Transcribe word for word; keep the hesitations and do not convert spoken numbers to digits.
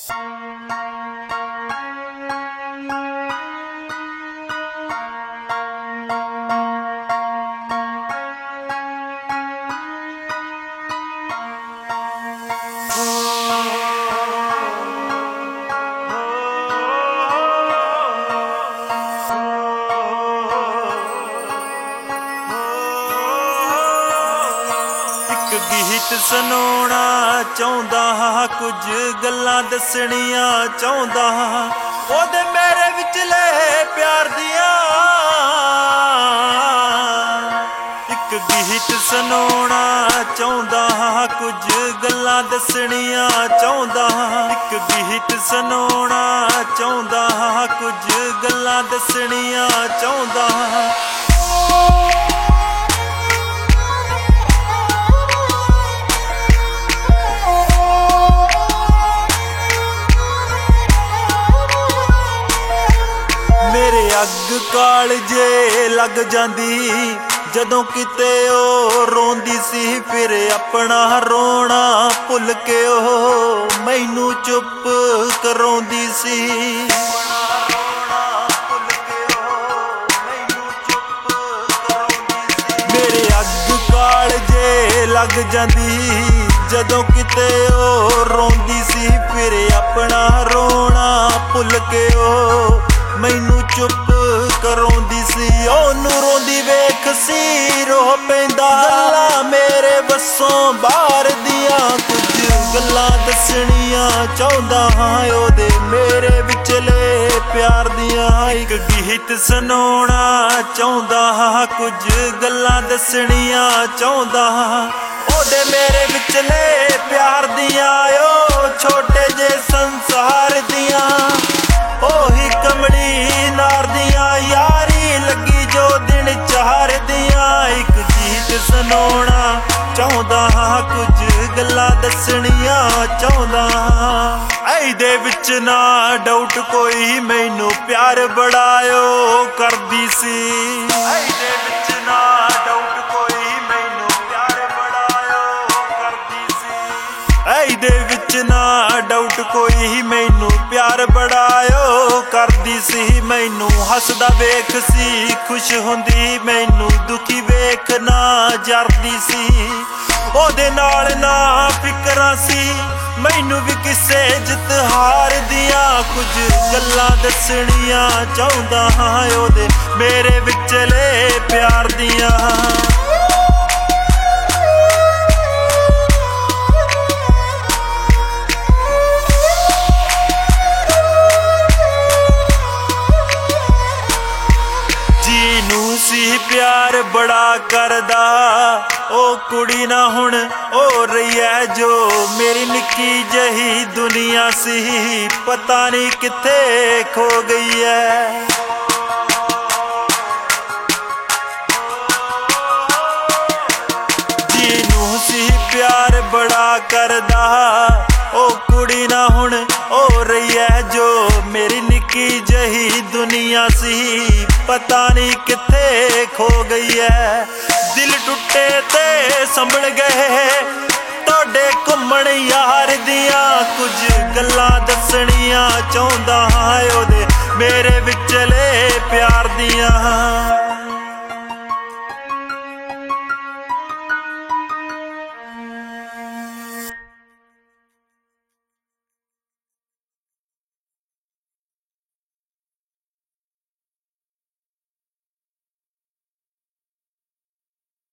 ਗੀਤ ਸੁਣਾਉਣਾ ਚਾਹੁੰਦਾ ਹਾਂ, ਕੁਝ ਗੱਲਾਂ ਦੱਸਣੀਆਂ ਚਾਹੁੰਦਾ ਹਾਂ ਉਹਦੇ ਮੇਰੇ ਵਿਚਲੇ ਪਿਆਰ ਦੀਆਂ। ਇੱਕ ਗੀਤ ਸੁਣਾਉਣਾ ਚਾਹੁੰਦਾ ਹਾਂ, ਕੁਝ ਗੱਲਾਂ ਦੱਸਣੀਆਂ ਚਾਹੁੰਦਾ ਹਾਂ। ਇੱਕ ਗੀਤ ਸੁਣਾਉਣਾ ਚਾਹੁੰਦਾ ਹਾਂ, ਕੁਝ ਗੱਲਾਂ ਦੱਸਣੀਆਂ ਚਾਹੁੰਦਾ ਹਾਂ। ਮੇਰੇ ਅੱਗ ਕਾਲਜੇ ਲੱਗ ਜਾਂਦੀ ਜਦੋਂ ਕਿਤੇ ਉਹ ਰੋਂਦੀ ਸੀ, ਫਿਰ ਆਪਣਾ ਰੋਣਾ ਭੁੱਲ ਕੇ ਉਹ ਮੈਨੂੰ ਚੁੱਪ ਕਰਾਉਂਦੀ ਸੀ। ਮੇਰੇ ਅੱਗ ਕਾਲਜੇ ਲੱਗ ਜਾਂਦੀ ਜਦੋਂ ਕਿਤੇ ਉਹ ਰੋਂਦੀ ਸੀ, ਫਿਰ ਆਪਣਾ ਰੋਣਾ ਭੁੱਲ ਕੇ ਉਹ ਮੈਨੂੰ ਚੁੱਪ ਕਰਾਉਂਦੀ ਸੀ। ਉਹਨੂੰ ਰੋਂਦੀ ਵੇਖ ਸੀ ਰੋ ਪੈਂਦਾ, ਗੱਲਾਂ ਮੇਰੇ ਵੱਸੋਂ ਬਾਹਰ ਦੀਆਂ ਕੁਝ ਗੱਲਾਂ ਦੱਸਣੀਆਂ ਚਾਹੁੰਦਾ ਹਾਂ ਉਹਦੇ ਮੇਰੇ ਵਿਚਲੇ ਪਿਆਰ ਦੀਆਂ। ਇੱਕ ਗੀਤ ਸੁਣਾਉਣਾ ਚਾਹੁੰਦਾ ਹਾਂ, ਕੁਝ ਗੱਲਾਂ ਦੱਸਣੀਆਂ ਚਾਹੁੰਦਾ ਹਾਂ ਉਹਦੇ ਮੇਰੇ ਵਿਚਲੇ ਪਿਆਰ ਦੀਆਂ। ਉਹ ਛੋਟੇ ਜਿਹੇ ਸੰਸਾਰ ਦੀਆਂ, ਉਹੀ ਕਮਲੀ ਨਾਰ ਦੀਆਂ, ਯਾਰੀ ਲੱਗੀ ਜੋ ਦਿਨ ਚਾਰ ਦੀਆਂ। ਇੱਕ ਗੀਤ ਸੁਣਾਉਣਾ ਚਾਹੁੰਦਾ ਹਾਂ, ਕੁਝ ਗੱਲਾਂ ਦੱਸਣੀਆਂ ਚਾਹੁੰਦਾ ਹਾਂ। ਇਹਦੇ ਵਿੱਚ ਨਾ ਡਾਊਟ ਕੋਈ ਮੈਨੂੰ ਪਿਆਰ ਬੜਾ ਉਹ ਕਰਦੀ ਸੀ। ਇਹਦੇ ਵਿੱਚ ਨਾ ਡਾਊਟ ਕੋਈ ਮੈਨੂੰ ਪਿਆਰ ਬੜਾ ਉਹ ਕਰਦੀ ਸੀ। ਇਹਦੇ ਵਿੱਚ ਨਾ ਡਾਊਟ ਕੋਈ ਮੈਨੂੰ ਪਿਆਰ ਬੜਾ ਉਹ ਕਰਦੀ ਸੀ। ਮੈਨੂੰ ਹੱਸਦਾ ਵੇਖ ਸੀ ਖੁਸ਼ ਹੁੰਦੀ, ਮੈਨੂੰ ਦੁਖੀ ਵੇਖ ਨਾ ਜਰਦੀ ਸੀ। ਉਹਦੇ ਨਾਲ ਨਾ ਫਿਕਰਾਂ ਸੀ ਮੈਨੂੰ ਵੀ ਕਿਸੇ ਜਿੱਤ ਹਾਰ ਦੀਆਂ। ਕੁਝ ਗੱਲਾਂ ਦੱਸਣੀਆਂ ਚਾਹੁੰਦਾ ਹਾਂ ਉਹਦੇ ਮੇਰੇ ਵਿਚਲੇ ਪਿਆਰ ਦੀਆਂ। ਸੀ ਪਿਆਰ ਬੜਾ ਕਰਦਾ ਉਹ ਕੁੜੀ ਨਾ ਹੁਣ ਹੋ ਰਹੀ ਐ ਜੋ ਮੇਰੀ ਨਿੱਕੀ ਜਿਹੀ ਦੁਨੀਆ ਸੀ, ਪਤਾ ਨਹੀਂ ਕਿੱਥੇ ਖੋ ਗਈ ਐ। ਜਿਹਨੂੰ ਸੀ ਪਿਆਰ ਬੜਾ ਕਰਦਾ ਉਹ ਕੁੜੀ ਨਾ ਹੁਣ ਹੋ ਰਹੀ ਐ ਜੋ ਮੇਰੀ ਨਿੱਕੀ ਜਿਹੀ ਦੁਨੀਆ ਸੀ, ਪਤਾ ਨਹੀਂ ਕਿੱਥੇ ਖੋ ਗਈ ਐ। ਦਿਲ ਟੁੱਟੇ ਤੇ ਸੰਭਲ ਗਏ ਤੁਹਾਡੇ ਘੁੰਮਣ ਯਾਰ ਦੀਆਂ। ਕੁਝ ਗੱਲਾਂ ਦੱਸਣੀਆਂ ਚਾਹੁੰਦਾ ਹਾਂ ਉਹਦੇ ਮੇਰੇ ਵਿਚਲੇ ਪਿਆਰ ਦੀਆਂ।